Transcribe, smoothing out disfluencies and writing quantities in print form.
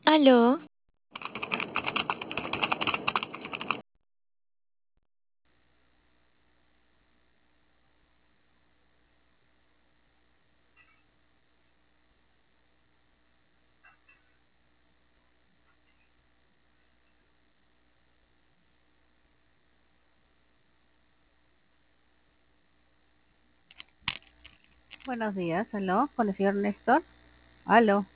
Aló, Buenos días, aló, con el señor Néstor. Aló,